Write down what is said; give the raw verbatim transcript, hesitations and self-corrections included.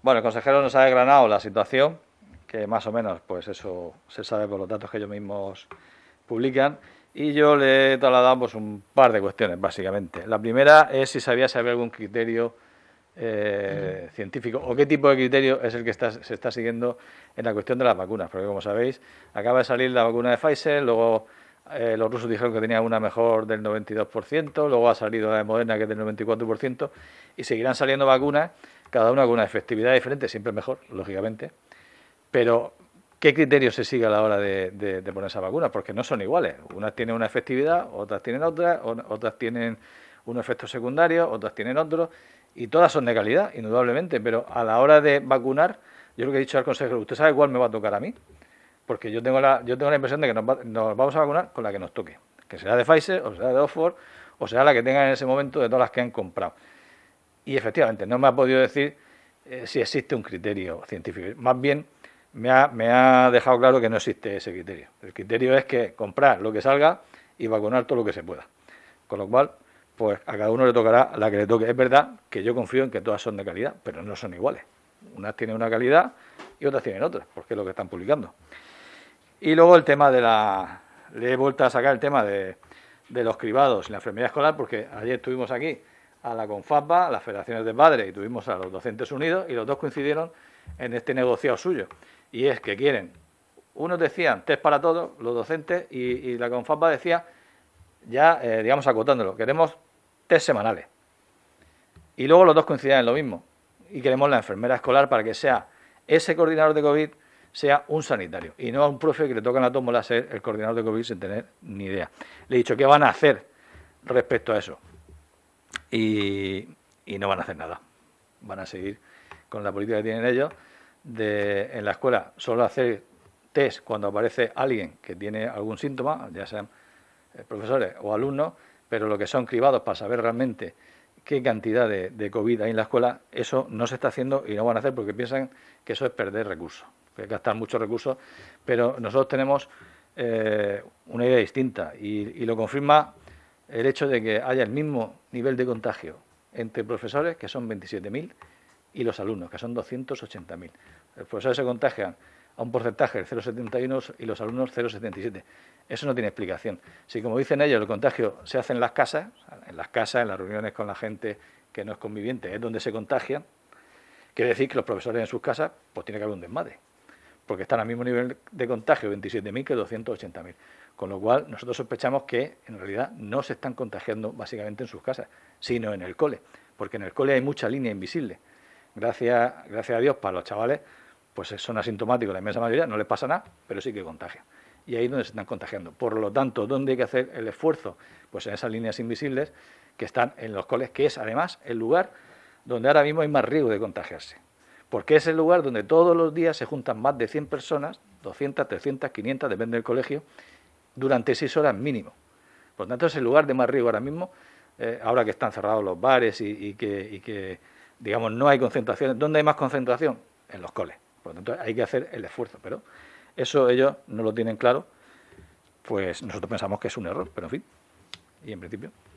Bueno, el consejero nos ha desgranado la situación, que más o menos, pues eso se sabe por los datos que ellos mismos publican, y yo le he trasladado pues, un par de cuestiones, básicamente. La primera es si sabía si había algún criterio eh, científico o qué tipo de criterio es el que está, se está siguiendo en la cuestión de las vacunas, porque como sabéis, acaba de salir la vacuna de Pfizer, luego eh, los rusos dijeron que tenía una mejor del noventa y dos por ciento, luego ha salido la de Moderna que es del noventa y cuatro por ciento, y seguirán saliendo vacunas, cada una con una efectividad diferente, siempre mejor, lógicamente, pero ¿qué criterio se sigue a la hora de, de, de poner esa vacuna? Porque no son iguales. Unas tienen una efectividad, otras tienen otra, otras tienen un efecto secundario, otras tienen otro, y todas son de calidad, indudablemente, pero a la hora de vacunar, yo lo que he dicho al consejero, ¿usted sabe cuál me va a tocar a mí? Porque yo tengo la, yo tengo la impresión de que nos, va, nos vamos a vacunar con la que nos toque, que será de Pfizer, o será de Oxford, o será la que tengan en ese momento de todas las que han comprado. Y efectivamente, no me ha podido decir eh, si existe un criterio científico. Más bien, me ha, me ha dejado claro que no existe ese criterio. El criterio es que comprar lo que salga y vacunar todo lo que se pueda. Con lo cual, pues a cada uno le tocará la que le toque. Es verdad que yo confío en que todas son de calidad, pero no son iguales. Unas tienen una calidad y otras tienen otras, porque es lo que están publicando. Y luego el tema de la... Le he vuelto a sacar el tema de, de los cribados y la enfermería escolar, porque ayer estuvimos aquí a la CONFAPA, a las federaciones de padres, y tuvimos a los docentes unidos, y los dos coincidieron en este negociado suyo. Y es que quieren, unos decían test para todos, los docentes, y, y la CONFAPA decía, ya, eh, digamos, acotándolo, queremos test semanales. Y luego los dos coincidían en lo mismo. Y queremos la enfermera escolar para que sea ese coordinador de COVID, sea un sanitario. Y no a un profe que le toca en la tómbola ser el coordinador de COVID sin tener ni idea. Le he dicho, ¿qué van a hacer respecto a eso? Y, y no van a hacer nada. Van a seguir con la política que tienen ellos de en la escuela solo hacer test cuando aparece alguien que tiene algún síntoma, ya sean profesores o alumnos, pero lo que son cribados para saber realmente qué cantidad de, de COVID hay en la escuela, eso no se está haciendo y no van a hacer porque piensan que eso es perder recursos, que hay que gastar muchos recursos, pero nosotros tenemos eh, una idea distinta y, y lo confirma el hecho de que haya el mismo nivel de contagio entre profesores, que son veintisiete mil, y los alumnos, que son doscientos ochenta mil. Los profesores se contagian a un porcentaje del cero coma setenta y uno y los alumnos cero coma setenta y siete. Eso no tiene explicación. Si, como dicen ellos, el contagio se hace en las casas, en las casas, en las reuniones con la gente que no es conviviente, es donde se contagian, quiere decir que los profesores en sus casas, pues tiene que haber un desmadre, porque están al mismo nivel de contagio veintisiete mil que doscientos ochenta mil. Con lo cual, nosotros sospechamos que, en realidad, no se están contagiando básicamente en sus casas, sino en el cole, porque en el cole hay mucha línea invisible. Gracias, gracias a Dios, para los chavales, pues son asintomáticos la inmensa mayoría, no les pasa nada, pero sí que contagian. Y ahí es donde se están contagiando. Por lo tanto, ¿dónde hay que hacer el esfuerzo? Pues en esas líneas invisibles que están en los coles, que es además el lugar donde ahora mismo hay más riesgo de contagiarse. Porque es el lugar donde todos los días se juntan más de cien personas, doscientas, trescientas, quinientas, depende del colegio, durante seis horas mínimo. Por lo tanto, es el lugar de más riesgo ahora mismo, eh, ahora que están cerrados los bares y, y, que, y que, digamos, no hay concentración. ¿Dónde hay más concentración? En los coles. Por lo tanto, hay que hacer el esfuerzo. Pero eso ellos no lo tienen claro, pues nosotros pensamos que es un error, pero en fin, y en principio...